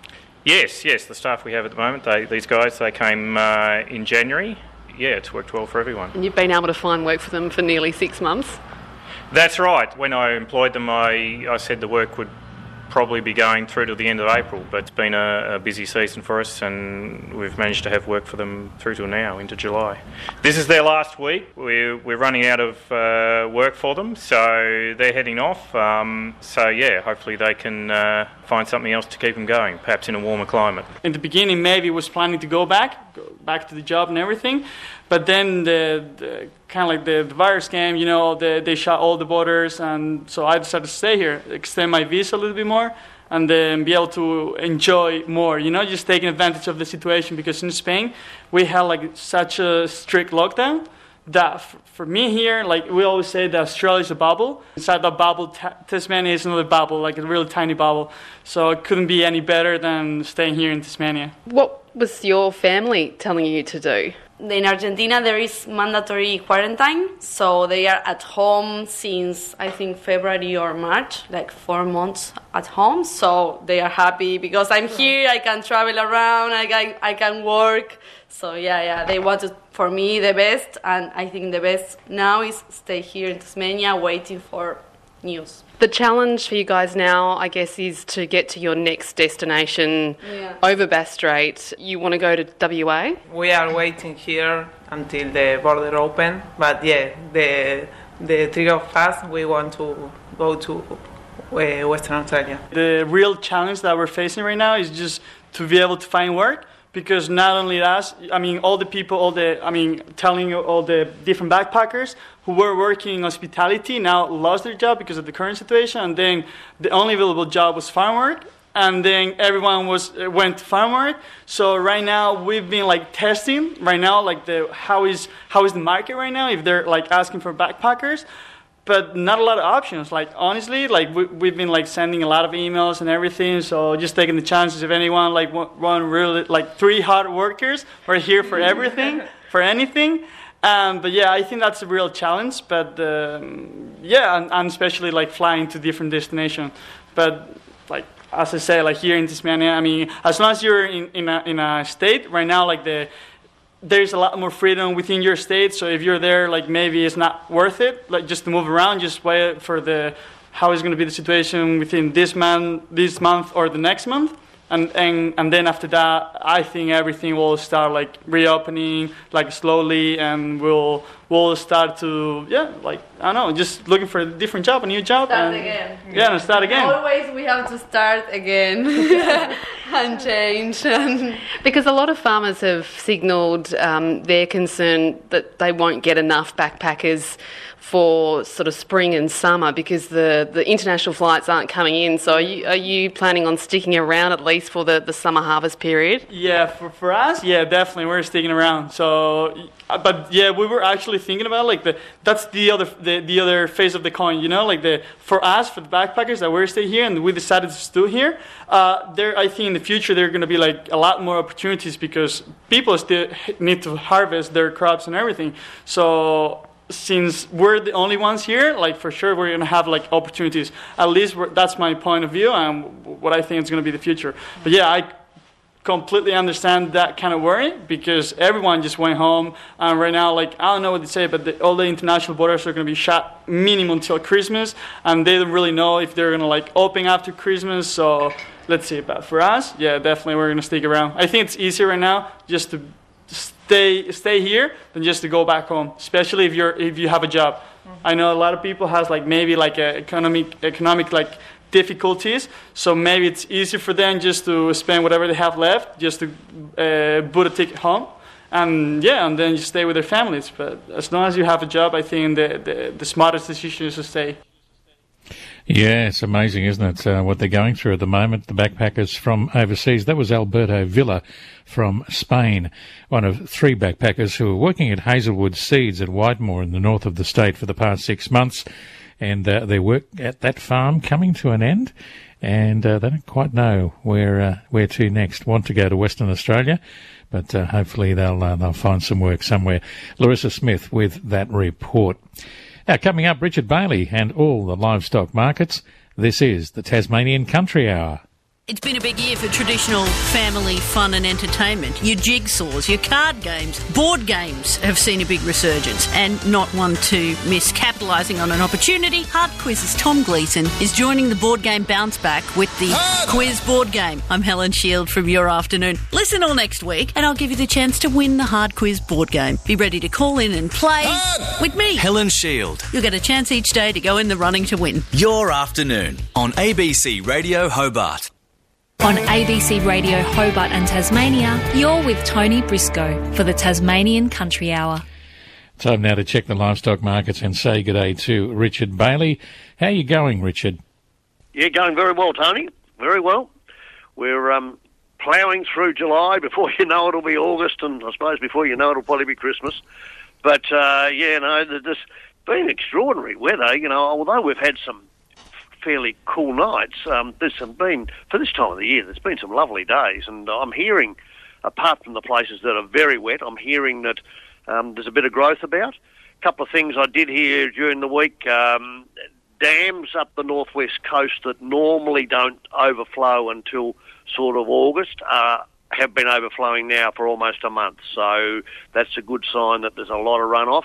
Yes, yes, the staff we have at the moment, they, these guys, they came uh, in January. Yeah, it's worked well for everyone. And you've been able to find work for them for nearly six months? That's right. When I employed them, I, I said the work would probably be going through to the end of April, but it's been a, a busy season for us, and we've managed to have work for them through till now, into July. This is their last week. We're, we're running out of uh, work for them, so they're heading off. Um, so, yeah, hopefully they can uh, find something else to keep them going, perhaps in a warmer climate. In the beginning, maybe was planning to go back, go back to the job and everything, but then the, the kind of like the, the virus came, you know, the, they shut all the borders, and so I decided to stay here, extend my visa a little bit more, and then be able to enjoy more, you know, just taking advantage of the situation, because in Spain, we had like such a strict lockdown that f- for me here, like we always say that Australia is a bubble. Inside that bubble, ta- Tasmania is another bubble, like a really tiny bubble. So it couldn't be any better than staying here in Tasmania. What was your family telling you to do? In Argentina, there is mandatory quarantine, so they are at home since, I think, February or March, like four months at home. So they are happy because I'm here, I can travel around, I can, I can work. So, yeah, yeah, they wanted for me the best, and I think the best now is stay here in Tasmania waiting for news. The challenge for you guys now, I guess, is to get to your next destination yeah. over Bass Strait. You want to go to W A? We are waiting here until the border open, but yeah, the the three of us, we want to go to uh, Western Australia. The real challenge that we're facing right now is just to be able to find work. Because not only us, I mean, all the people, all the, I mean, telling you all the different backpackers who were working in hospitality now lost their job because of the current situation, and then the only available job was farm work, and then everyone was went to farm work. So right now we've been like testing right now, like the how is how is the market right now if they're like asking for backpackers. but not a lot of options. Like honestly, like we, we've been like sending a lot of emails and everything. So just taking the chances if anyone like one really like three hard workers, we're here for everything, for anything. Um, but yeah, I think that's a real challenge. But um, yeah, and, and especially like flying to different destinations. But like as I say, like here in Tasmania, I mean, as long as you're in, in a in a state right now, like the there's a lot more freedom within your state. So if you're there, like maybe it's not worth it, like just to move around, just wait for the how is going to be the situation within this month, this month or the next month. And, and and then after that, I think everything will start like reopening, like slowly, and we'll we'll start to yeah, like I don't know, just looking for a different job, a new job, Start and again. yeah, and start again. Always we have to start again and change. Because a lot of farmers have signalled um, their concern that they won't get enough backpackers for sort of spring and summer because the, the international flights aren't coming in. So are you, are you planning on sticking around at least for the, the summer harvest period? Yeah, for, for us, yeah, definitely we're sticking around. So, but yeah, we were actually thinking about like the that's the other the, the other face of the coin, you know, like the for us for the backpackers that we're staying here and we decided to stay here. Uh, there, I think in the future there are going to be like a lot more opportunities because people still need to harvest their crops and everything. So since we're the only ones here, like for sure we're going to have like opportunities. At least we're, that's my point of view and what I think is going to be the future. But yeah, I completely understand that kind of worry because everyone just went home. And right now, like I don't know what to say, but the, all the international borders are going to be shut minimum until Christmas. And they don't really know if they're going to like open after Christmas. So let's see. But for us, yeah, definitely we're going to stick around. I think it's easier right now just to stay stay here than just to go back home, especially if you're if you have a job. Mm-hmm. I know a lot of people has like maybe like a economic economic like difficulties, so maybe it's easier for them just to spend whatever they have left just to uh, book a ticket home and yeah and then you stay with their families. But as long as you have a job, I think the the, the smartest decision is to stay. Yeah, it's amazing, isn't it, uh, what they're going through at the moment, the backpackers from overseas. That was Alberto Villa from Spain, one of three backpackers who were working at Hazelwood Seeds at Whitemore in the north of the state for the past six months. And uh, their work at that farm coming to an end, and uh, they don't quite know where uh, where to next. Want to go to Western Australia, but uh, hopefully they'll uh, they'll find some work somewhere. Larissa Smith with that report. Now, coming up, Richard Bailey and all the livestock markets. This is the Tasmanian Country Hour. It's been a big year for traditional family fun and entertainment. Your jigsaws, your card games, board games have seen a big resurgence, and not one to miss. Capitalising on an opportunity, Hard Quiz's Tom Gleeson is joining the board game bounce back with the Quiz Board Game. I'm Helen Shield from Your Afternoon. Listen all next week and I'll give you the chance to win the Hard Quiz Board Game. Be ready to call in and play Hard. With me, Helen Shield. You'll get a chance each day to go in the running to win. Your Afternoon on A B C Radio Hobart. On A B C Radio Hobart and Tasmania, you're with Tony Briscoe for the Tasmanian Country Hour. Time now to check the livestock markets and say good day to Richard Bailey. How are you going, Richard? Yeah, going very well, Tony. Very well. We're um, ploughing through July. Before you know it, it'll be August, and I suppose before you know it, it'll probably be Christmas. But, uh, yeah, no, there's been extraordinary weather. You know, although we've had some fairly cool nights, um, there's some been, for this time of the year, there's been some lovely days, and I'm hearing, apart from the places that are very wet, I'm hearing that um, there's a bit of growth about. A couple of things I did hear during the week, um, dams up the northwest coast that normally don't overflow until sort of August uh, have been overflowing now for almost a month, so that's a good sign that there's a lot of runoff.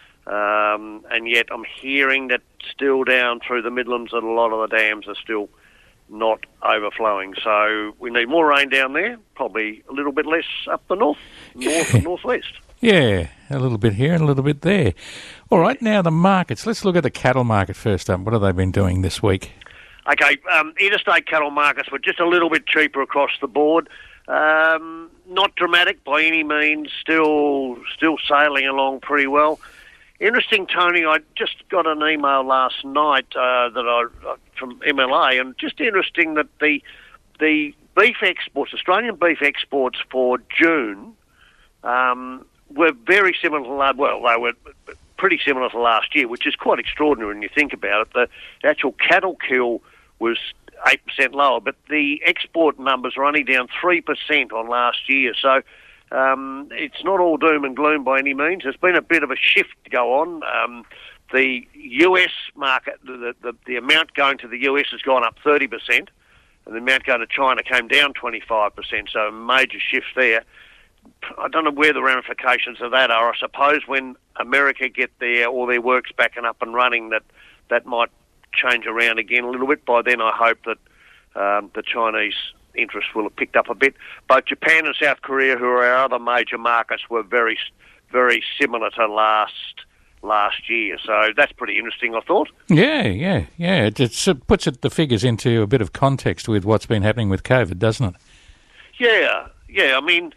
Um, and yet I'm hearing that still down through the Midlands that a lot of the dams are still not overflowing. So we need more rain down there, probably a little bit less up the north, north and northwest. Yeah, a little bit here and a little bit there. All right, now the markets. Let's look at the cattle market first up. What have they been doing this week? Okay, um, interstate cattle markets were just a little bit cheaper across the board. Um, not dramatic by any means, still still sailing along pretty well. Interesting, Tony, I just got an email last night uh, that I uh, from M L A, and just interesting that the the beef exports, Australian beef exports for June, um, were very similar to, well, they were pretty similar to last year, which is quite extraordinary when you think about it. The, the actual cattle kill was eight percent lower, but the export numbers are only down three percent on last year. So um, it's not all doom and gloom by any means. There's been a bit of a shift go on. Um, the U S market, the, the, the amount going to the U S has gone up thirty percent, and the amount going to China came down twenty-five percent, so a major shift there. I don't know where the ramifications of that are. I suppose when America get their all their works back and up and running, that that might change around again a little bit. By then, I hope that um, the Chinese interest will have picked up a bit. Both Japan and South Korea, who are our other major markets, were very, very similar to last last year. So that's pretty interesting, I thought. Yeah, yeah, yeah. It, it's, it puts it, the figures into a bit of context with what's been happening with COVID, doesn't it? Yeah, yeah. I mean,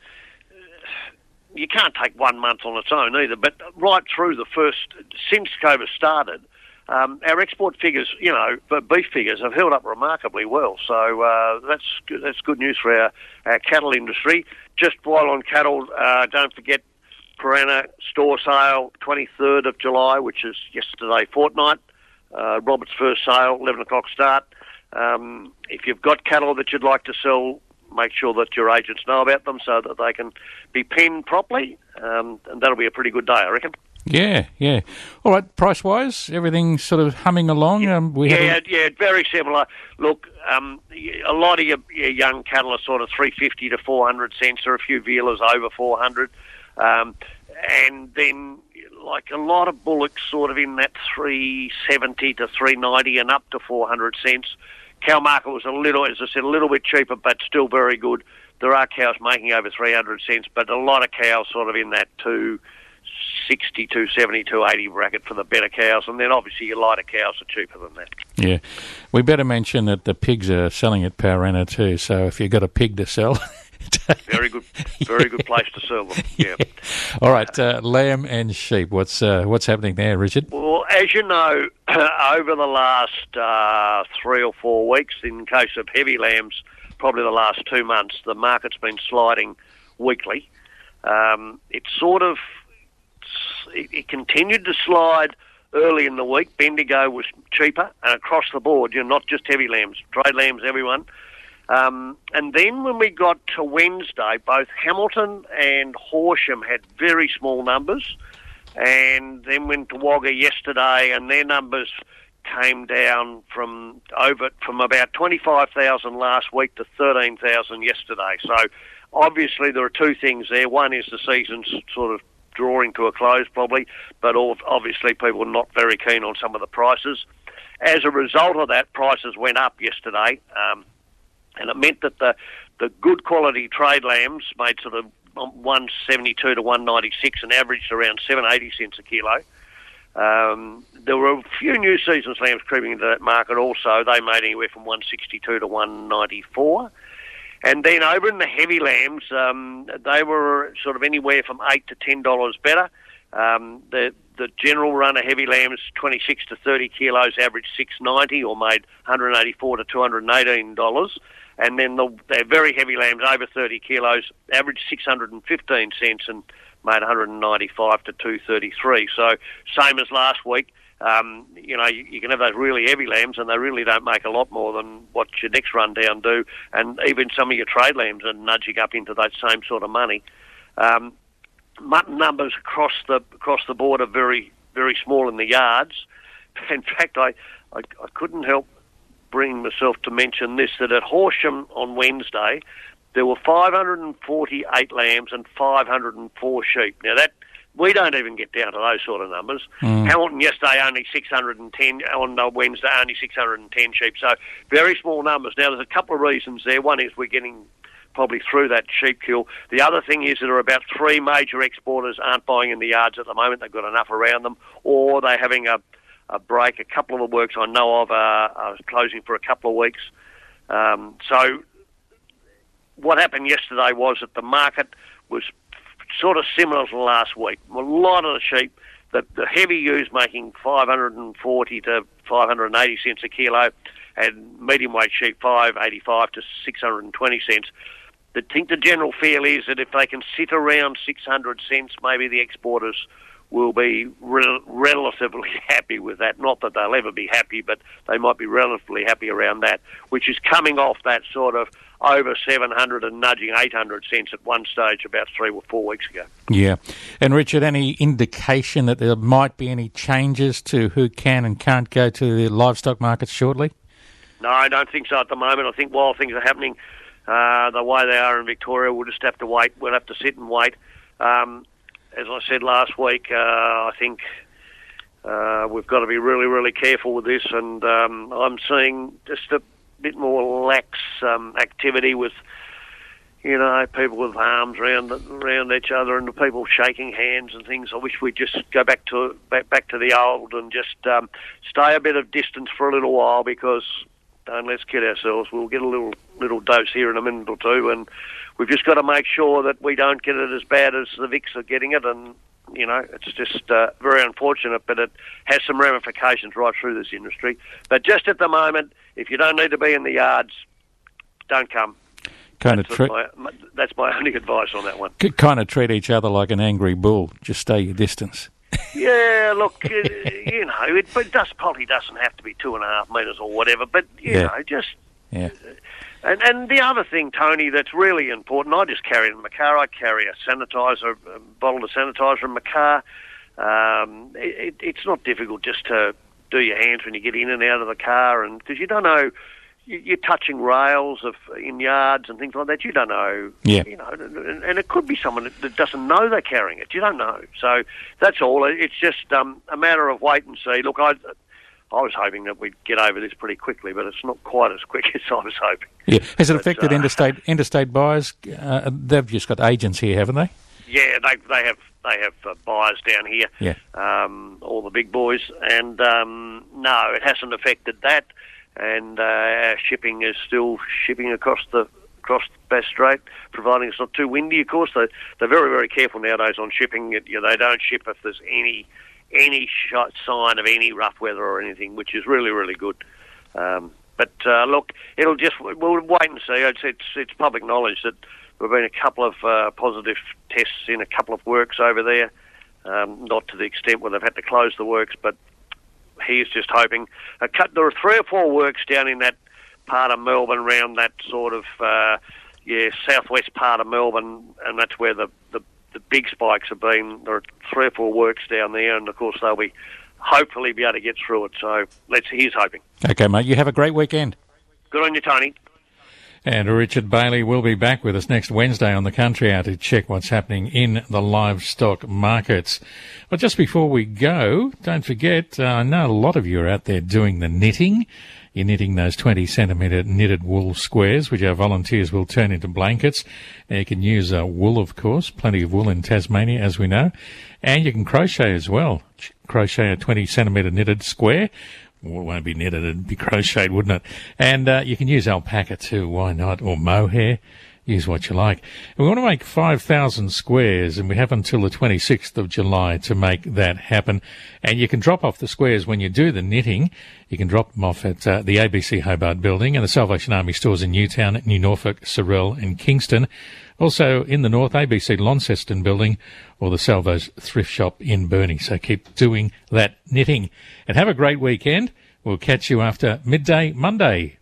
you can't take one month on its own either, but right through the first, since COVID started, um, our export figures, you know, beef figures have held up remarkably well. So uh, that's good, that's good news for our, our cattle industry. Just while on cattle, uh, don't forget Piranha store sale, twenty-third of July, which is yesterday fortnight. Uh, Robert's first sale, eleven o'clock start. Um, if you've got cattle that you'd like to sell, make sure that your agents know about them so that they can be penned properly, um, and that'll be a pretty good day, I reckon. Yeah, yeah. All right, price-wise, everything's sort of humming along. Um, we yeah, had a... yeah, very similar. Look, um, a lot of your, your young cattle are sort of three fifty to four hundred cents, or a few vealers over four hundred. Um, and then, like, a lot of bullocks sort of in that three seventy to three ninety and up to four hundred cents. Cow market was a little, as I said, a little bit cheaper, but still very good. There are cows making over three hundred cents, but a lot of cows sort of in that two sixty, two seventy, two eighty bracket for the better cows, and then obviously your lighter cows are cheaper than that. Yeah. We better mention that the pigs are selling at Piranha too, so if you've got a pig to sell... very good, very good place to sell them, yeah. All right, uh, lamb and sheep, what's uh, what's happening there, Richard? Well, as you know, over the last uh, three or four weeks, in case of heavy lambs, probably the last two months, the market's been sliding weekly. Um, it sort of, it, it continued to slide early in the week. Bendigo was cheaper, and across the board, you know, not just heavy lambs, trade lambs, everyone. Um, and then when we got to Wednesday, both Hamilton and Horsham had very small numbers, and then went to Wagga yesterday, and their numbers came down from over from about twenty-five thousand last week to thirteen thousand yesterday. So obviously there are two things there. One is the season's sort of drawing to a close probably, but obviously people are not very keen on some of the prices. As a result of that, prices went up yesterday. Um, And it meant that the, the good quality trade lambs made sort of one seventy-two to one ninety-six and averaged around seven eighty cents a kilo. Um, there were a few new seasons lambs creeping into that market also. They made anywhere from one sixty-two to one ninety-four. And then over in the heavy lambs, um, they were sort of anywhere from eight to ten dollars better. Um, the the general run of heavy lambs, twenty-six to thirty kilos, averaged six ninety or made one eighty-four to two eighteen dollars. And then the, the very heavy lambs over thirty kilos averaged six hundred fifteen cents and made one ninety-five to two thirty-three. So same as last week. Um, you know, you, you can have those really heavy lambs and they really don't make a lot more than what your next rundown do. And even some of your trade lambs are nudging up into that same sort of money. Um, mutton numbers across the across the board are very, very small in the yards. In fact, I, I, I couldn't help bring myself to mention this, that at Horsham on Wednesday, there were five hundred forty-eight lambs and five hundred four sheep. Now, that we don't even get down to those sort of numbers. Mm. Hamilton yesterday only six hundred ten, on Wednesday only six hundred ten sheep, so very small numbers. Now, there's a couple of reasons there. One is we're getting probably through that sheep kill. The other thing is there are about three major exporters aren't buying in the yards at the moment. They've got enough around them, or they're having a a break. A couple of the works I know of are, are closing for a couple of weeks. Um, so what happened yesterday was that the market was sort of similar to last week. A lot of the sheep, the, the heavy ewes making five hundred forty to five hundred eighty cents a kilo, and medium weight sheep five eighty-five to six hundred twenty cents. I think the general feel is that if they can sit around six hundred cents, maybe the exporters will be re- relatively happy with that. Not that they'll ever be happy, but they might be relatively happy around that, which is coming off that sort of over seven hundred and nudging eight hundred cents at one stage about three or four weeks ago. Yeah. And Richard, any indication that there might be any changes to who can and can't go to the livestock markets shortly? No, I don't think so at the moment. I think while things are happening uh, the way they are in Victoria, we'll just have to wait. We'll have to sit and wait. Um, as I said last week, uh, I think uh, we've got to be really, really careful with this, and um, I'm seeing just a bit more lax um, activity with, you know, people with arms around around each other and the people shaking hands and things. I wish we'd just go back to back, back to the old and just um, stay a bit of distance for a little while, because don't let's kid ourselves. We'll get a little little dose here in a minute or two, and we've just got to make sure that we don't get it as bad as the Vics are getting it. And you know, it's just uh, very unfortunate, but it has some ramifications right through this industry. But just at the moment, if you don't need to be in the yards, don't come. Kind of that's, treat, my, that's my only advice on that one. Kind of treat each other like an angry bull. Just stay your distance. Yeah, look, uh, you know, it, it does, probably doesn't have to be two and a half metres or whatever, but, you Yeah. know, just... Yeah. And, and the other thing, Tony, that's really important, I just carry it in my car. I carry a sanitizer, a bottle of sanitizer in my car. Um, it, it's not difficult just to do your hands when you get in and out of the car, and because you don't know, you, you're touching rails of in yards and things like that. You don't know, Yeah. you know, and, and it could be someone that, that doesn't know they're carrying it. You don't know. So that's all. It's just um, a matter of wait and see. Look, I. I was hoping that we'd get over this pretty quickly, but it's not quite as quick as I was hoping. Yeah. Has it But, affected uh, interstate interstate buyers? Uh, they've just got agents here, haven't they? Yeah, they they have they have uh, buyers down here. Yeah. Um, all the big boys, and um, no, it hasn't affected that. And uh, our shipping is still shipping across the across Bass Strait, providing it's not too windy. Of course, they they're very very careful nowadays on shipping. It, you know, they don't ship if there's any. any sh- sign of any rough weather or anything, which is really, really good. Um, but uh, look, it'll just we'll wait and see. It's it's, it's public knowledge that there've been a couple of uh, positive tests in a couple of works over there, um, not to the extent where they've had to close the works, but he's just hoping. A cut, there are three or four works down in that part of Melbourne, around that sort of uh, yeah southwest part of Melbourne, and that's where the the the big spikes have been. There are three or four works down there, and of course they'll be hopefully be able to get through it. So let's here's hoping. Okay, mate. You have a great weekend. Good on you, Tony. And Richard Bailey will be back with us next Wednesday on the Country Hour to check what's happening in the livestock markets. But just before we go, don't forget, uh, I know a lot of you are out there doing the knitting. You're knitting those twenty centimetre knitted wool squares, which our volunteers will turn into blankets. And you can use uh, wool, of course, plenty of wool in Tasmania, as we know. And you can crochet as well. Crochet a twenty centimetre knitted square. Well, it won't be knitted, it'd be crocheted, wouldn't it? And uh, you can use alpaca too, why not? Or mohair. Use what you like. And we want to make five thousand squares, and we have until the twenty-sixth of July to make that happen. And you can drop off the squares when you do the knitting. You can drop them off at uh, the A B C Hobart building and the Salvation Army stores in Newtown, New Norfolk, Sorell and Kingston. Also in the north, A B C Launceston building or the Salvo's thrift shop in Burnie. So keep doing that knitting. And have a great weekend. We'll catch you after midday Monday.